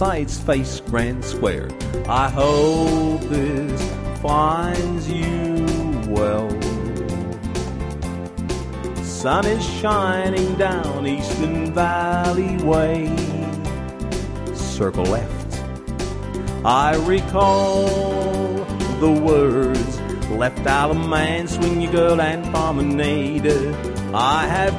sights face Grand Square. I hope this finds you well. Sun is shining down Eastern Valley Way. Circle left. I recall the words left out of man, swing your girl and promenade. I have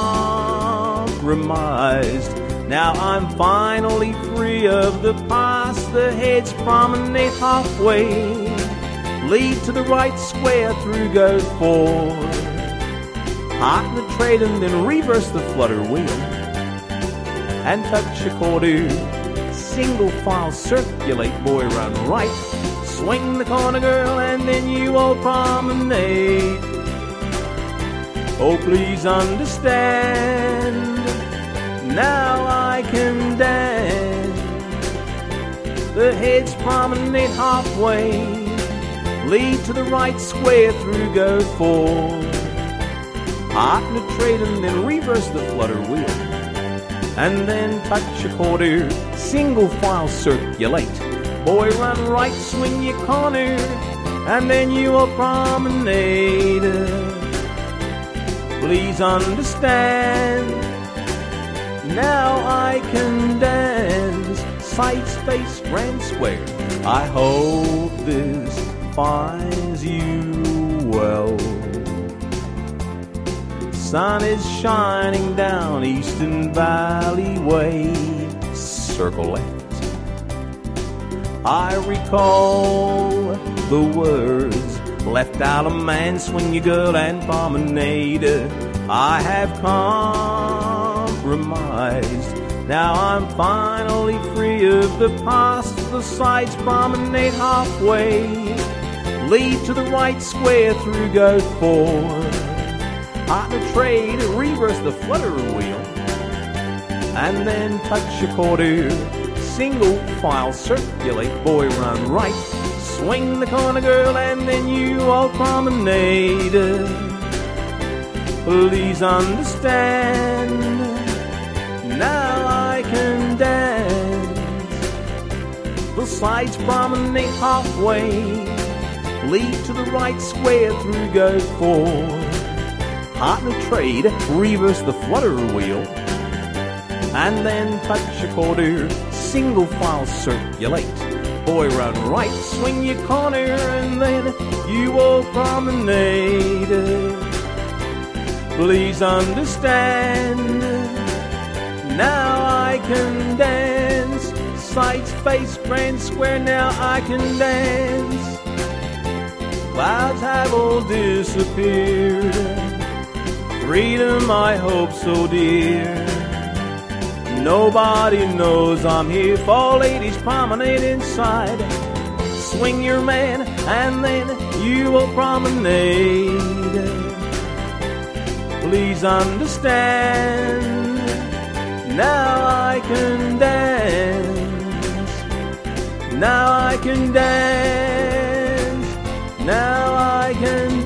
compromised. Now I'm finally free of the past. The heads promenade halfway. Lead to the right square, through goes four. Hot the trade and then reverse the flutter wheel. And touch a quarter. Single file circulate, boy run right. Swing the corner, girl, and then you all promenade. Oh, please understand, now I can dance. The heads promenade halfway. Lead to the right square, through goes four. Hot in the trade and then reverse the flutter wheel. And then touch a quarter, single file circulate. Boy run right, swing your corner, and then you will promenade. Please understand, now I can dance. Sights face Grand Square. I hope this finds you well. Sun is shining down Eastern Valley Way. Circle left. I recall the words left out of man, swing your girl and promenade. I have compromised. Now I'm finally free of the past. The sides promenade halfway. Lead to the right square, through goes four. Hot the trade, reverse the flutter wheel. And then touch a quarter. Single file circulate, boy run right. Swing the corner, girl, and then you all promenade. Please understand, now I can dance. The sides promenade halfway. Lead to the right square, through goes four. Hot the trade, reverse the flutter wheel. And then touch a quarter. Single file circulate. Boy run right, swing your corner, and then you will promenade. Please understand, now I can dance. Sights face Grand Square, now I can dance. Clouds have all disappeared. Freedom I hope so dear. Nobody knows I'm here, for ladies promenade inside. Swing your man, and then you will promenade. Please understand, now I can dance. Now I can dance. Now I can